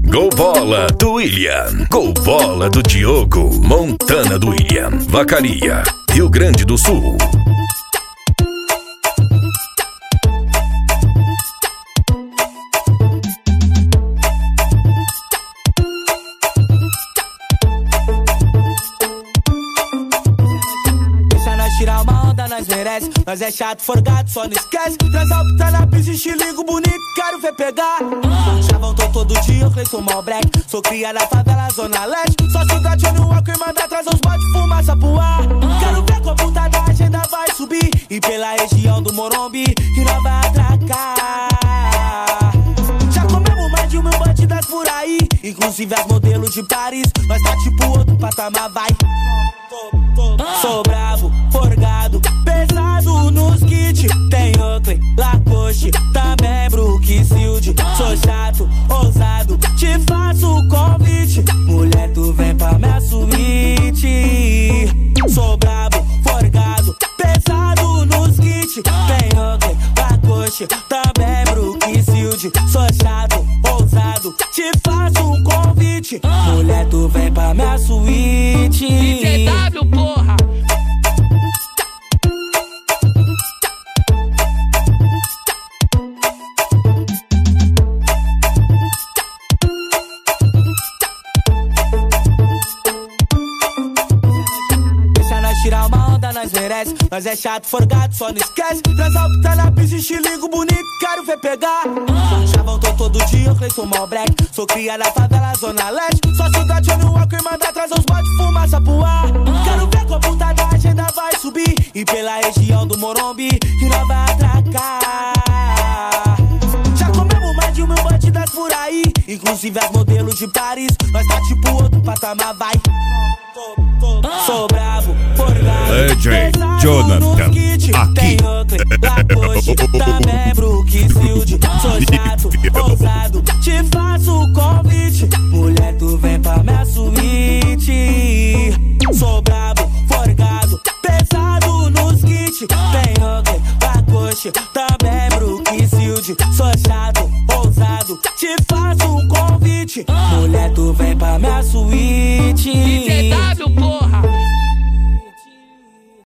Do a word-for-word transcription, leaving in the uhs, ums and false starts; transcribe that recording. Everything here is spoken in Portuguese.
Gol bola do William. Gol bola do Diogo. Montana do William. Vacaria, Rio Grande do Sul. Tirar uma onda, nós merece. Nós é chato, forgado, só não esquece. Transal que tá na pista, estilingo bonito, quero ver pegar. Já voltou todo dia, eu Cleiton Malbreck. Sou cria da favela, zona leste. Só cidade, olha o álcool e manda trazer uns botes de fumaça pro ar. Quero ver como puta da agenda vai subir. E pela região do Morumbi, que nós vai atracar. Já comemos mais de mil bandidas por aí. Inclusive as modelos de Paris. Nós tá tipo outro patamar, vai. Sou bravo, forgado, pesado nos kits. Tem Oakley, Lacoste, também Brook Shield. Sou chato, ousado, te faço convite. Mulher, tu vem pra minha suíte. Sou bravo, forgado, pesado nos kits. Tem Oakley, Lacoste, também Brook Shield. Sou chato, ousado, te faço um convite. Mulher, tu vem pra minha suíte. I C W, porra! Deixa nós tirar uma onda, nós merece. Nós é chato, forgado, só não esquece. Transal que tá na pista, estilingo bonito, quero ver pegar. Já voltou todo dia, eu Cleiton Malbreck. Sou cria da favela, zona leste. Só cidade, olha o álcool e manda trazer uns botes de fumaça pro ar. Quero ver como puta da agenda vai subir. E pela região do Morumbi, que nós vai atracar. Já comemos mais de mil bandidas por aí. Inclusive as modelos de Paris. Nós tá tipo outro patamar, vai. Sou bravo, forgado, D J pesado Jonathan, nos kits. aqui. Tem Oakley, Lacoste, também Brook Shield. Sou chato, ousado, te faço convite. Mulher, tu vem pra minha suíte. Sou bravo, forgado, pesado nos kits. Tem Oakley, Lacoste, também Brook Shield. Sou chato, ousado, te faço um convite. Mulher, tu vem pra minha suíte. I C W, porra!